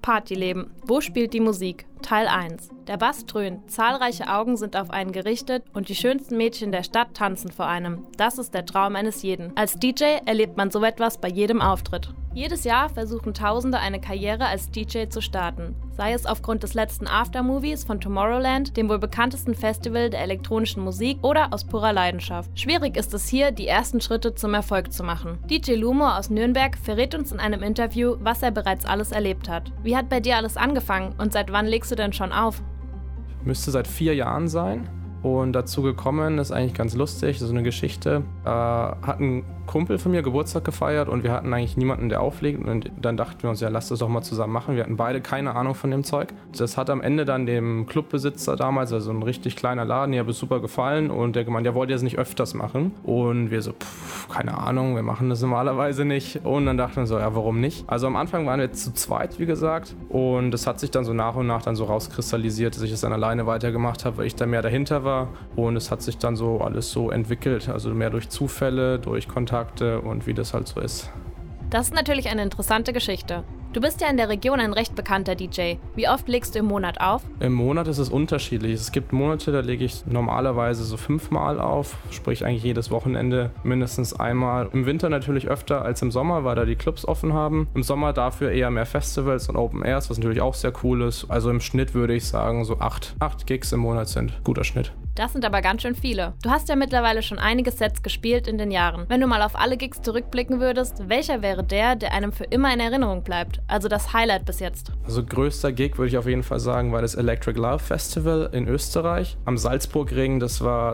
Partyleben. Wo spielt die Musik? Teil 1. Der Bass dröhnt, zahlreiche Augen sind auf einen gerichtet und die schönsten Mädchen der Stadt tanzen vor einem. Das ist der Traum eines jeden. Als DJ erlebt man so etwas bei jedem Auftritt. Jedes Jahr versuchen Tausende eine Karriere als DJ zu starten. Sei es aufgrund des letzten Aftermovies von Tomorrowland, dem wohl bekanntesten Festival der elektronischen Musik, oder aus purer Leidenschaft. Schwierig ist es hier, die ersten Schritte zum Erfolg zu machen. DJ Lumo aus Nürnberg verrät uns in einem Interview, was er bereits alles erlebt hat. Wie hat bei dir alles angefangen und seit wann legst du denn schon auf? Müsste seit 4 Jahren sein. Und dazu gekommen ist eigentlich ganz lustig, so eine Geschichte. Hat ein Kumpel von mir Geburtstag gefeiert und wir hatten eigentlich niemanden, der auflegt. Und dann dachten wir uns, ja, lass das doch mal zusammen machen. Wir hatten beide keine Ahnung von dem Zeug. Das hat am Ende dann dem Clubbesitzer damals, also ein richtig kleiner Laden, der hat es super gefallen. Und der gemeint, ja, wollt ihr das nicht öfters machen? Und wir so, keine Ahnung, wir machen das normalerweise nicht. Und dann dachten wir so, ja, warum nicht? Also am Anfang waren wir zu zweit, wie gesagt. Und das hat sich dann so nach und nach dann so rauskristallisiert, dass ich es dann alleine weitergemacht habe, weil ich da mehr dahinter war. Und es hat sich dann so alles so entwickelt, also mehr durch Zufälle, durch Kontakte und wie das halt so ist. Das ist natürlich eine interessante Geschichte. Du bist ja in der Region ein recht bekannter DJ. Wie oft legst du im Monat auf? Im Monat ist es unterschiedlich. Es gibt Monate, da lege ich normalerweise so 5-mal auf, sprich eigentlich jedes Wochenende mindestens einmal. Im Winter natürlich öfter als im Sommer, weil da die Clubs offen haben. Im Sommer dafür eher mehr Festivals und Open Airs, was natürlich auch sehr cool ist. Also im Schnitt würde ich sagen, so 8 Gigs im Monat sind guter Schnitt. Das sind aber ganz schön viele. Du hast ja mittlerweile schon einige Sets gespielt in den Jahren. Wenn du mal auf alle Gigs zurückblicken würdest, welcher wäre der einem für immer in Erinnerung bleibt? Also das Highlight bis jetzt. Also größter Gig würde ich auf jeden Fall sagen, war das Electric Love Festival in Österreich am Salzburgring. Das war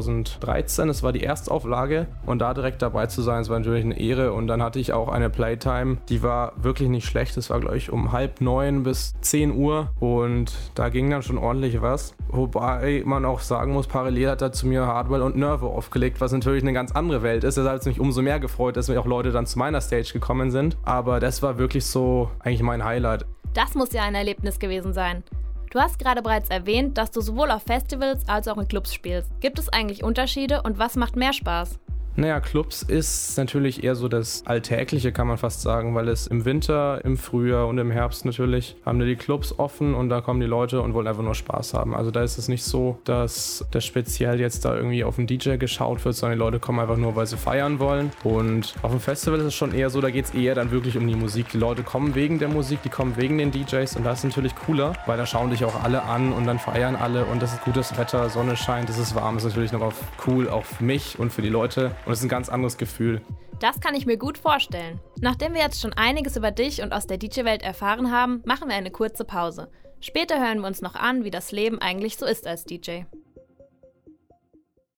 2013, das war die Erstauflage und da direkt dabei zu sein, das war natürlich eine Ehre. Und dann hatte ich auch eine Playtime, die war wirklich nicht schlecht. Das war, glaube ich, um 8:30 bis 10 Uhr und da ging dann schon ordentlich was. Wobei man auch sagen muss, parallel hat er zu mir Hardwell und Nervo aufgelegt, was natürlich eine ganz andere Welt ist. Deshalb hat es mich umso mehr gefreut, dass mir auch Leute dann zu meiner Stage gekommen sind. Aber das war wirklich so eigentlich mein Highlight. Das muss ja ein Erlebnis gewesen sein. Du hast gerade bereits erwähnt, dass du sowohl auf Festivals als auch in Clubs spielst. Gibt es eigentlich Unterschiede und was macht mehr Spaß? Naja, Clubs ist natürlich eher so das Alltägliche, kann man fast sagen, weil es im Winter, im Frühjahr und im Herbst natürlich haben die Clubs offen und da kommen die Leute und wollen einfach nur Spaß haben. Also da ist es nicht so, dass das speziell jetzt da irgendwie auf den DJ geschaut wird, sondern die Leute kommen einfach nur, weil sie feiern wollen. Und auf dem Festival ist es schon eher so, da geht es eher dann wirklich um die Musik. Die Leute kommen wegen der Musik, die kommen wegen den DJs und das ist natürlich cooler, weil da schauen dich auch alle an und dann feiern alle und das ist gutes Wetter, Sonne scheint, es ist warm, das ist natürlich noch cool, auch für mich und für die Leute. Und es ist ein ganz anderes Gefühl. Das kann ich mir gut vorstellen. Nachdem wir jetzt schon einiges über dich und aus der DJ-Welt erfahren haben, machen wir eine kurze Pause. Später hören wir uns noch an, wie das Leben eigentlich so ist als DJ.